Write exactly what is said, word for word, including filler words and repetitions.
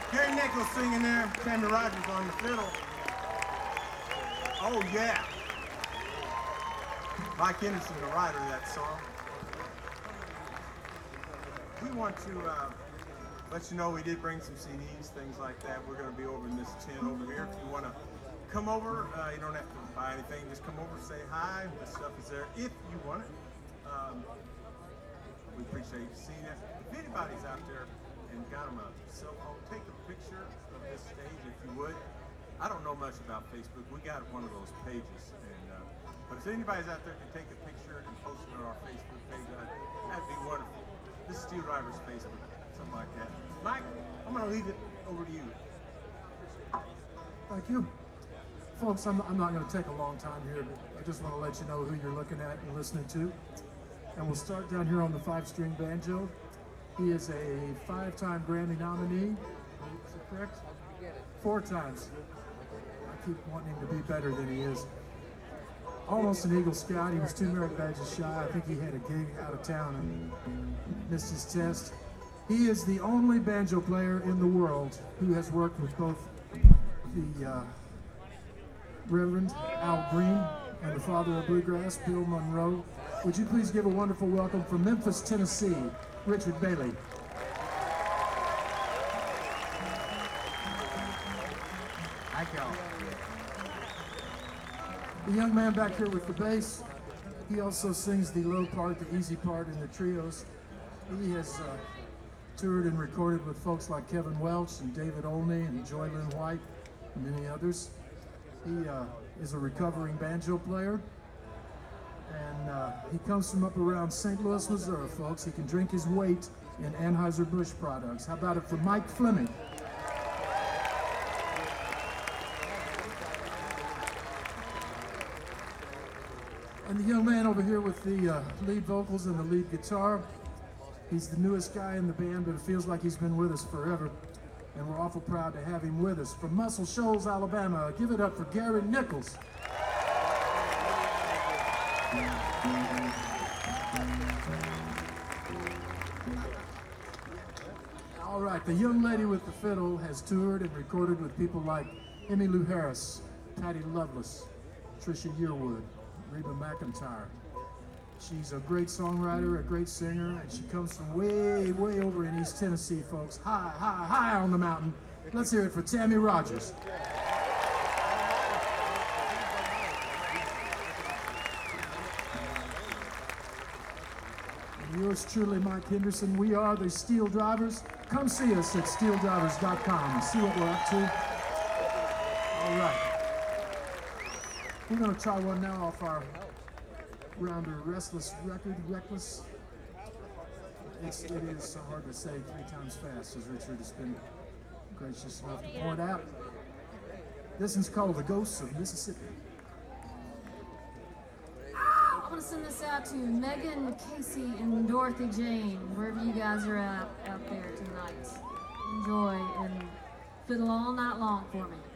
Gary Nichols singing there, Tammy Rogers on the fiddle. Oh yeah. Mike Henderson, the writer of that song. We want to uh, let you know we did bring some C Ds, things like that. We're going to be over in this tent over here. If you want to come over, uh, you don't have to buy anything. Just come over, say hi. The stuff is there if you want it. Um, we appreciate you seeing it. If anybody's out there and got them a cell phone, take a picture of this stage if you would. I don't know much about Facebook. We got one of those pages, and uh, but if anybody's out there can take a picture and post it on our Facebook page, that'd be wonderful. This is Steel Drivers Facebook, something like that. Mike, I'm going to leave it over to you. Thank you. Folks, I'm, I'm not going to take a long time here, but I just want to let you know who you're looking at and listening to. And we'll start down here on the five-string banjo. He is a five-time Grammy nominee. Is that correct? Four times. I keep wanting him to be better than he is. Almost an Eagle Scout. He was two merit badges shy. I think he had a gig out of town and missed his test. He is the only banjo player in the world who has worked with both the uh, Reverend Al Green and the father of bluegrass, Bill Monroe. Would you please give a wonderful welcome from Memphis, Tennessee, Richard Bailey. Thank y'all. The young man back here with the bass, he also sings the low part, the easy part in the trios. He has uh, toured and recorded with folks like Kevin Welch and David Olney and Joy Lynn White and many others. He uh, is a recovering banjo player, and uh, he comes from up around Saint Louis, Missouri, folks. He can drink his weight in Anheuser-Busch products. How about it for Mike Fleming? And the young man over here with the uh, lead vocals and the lead guitar, he's the newest guy in the band, but it feels like he's been with us forever. And we're awful proud to have him with us. From Muscle Shoals, Alabama, give it up for Gary Nichols. All right, the young lady with the fiddle has toured and recorded with people like Emmylou Harris, Patty Loveless, Trisha Yearwood, Reba McEntire. She's a great songwriter, a great singer, and she comes from way, way over in East Tennessee, folks. High, high, high on the mountain. Let's hear it for Tammy Rogers. And yours truly, Mike Henderson. We are the Steel Drivers. Come see us at steel drivers dot com and see what we're up to. All right. We're going to try one now off our Rounder Restless record, Reckless. It's, it is so hard to say three times fast, as Richard has been gracious enough to point out. This one's called The Ghosts of Mississippi. I want to send this out to Megan, Casey, and Dorothy Jane, wherever you guys are at out there tonight. Enjoy and fiddle all night long for me.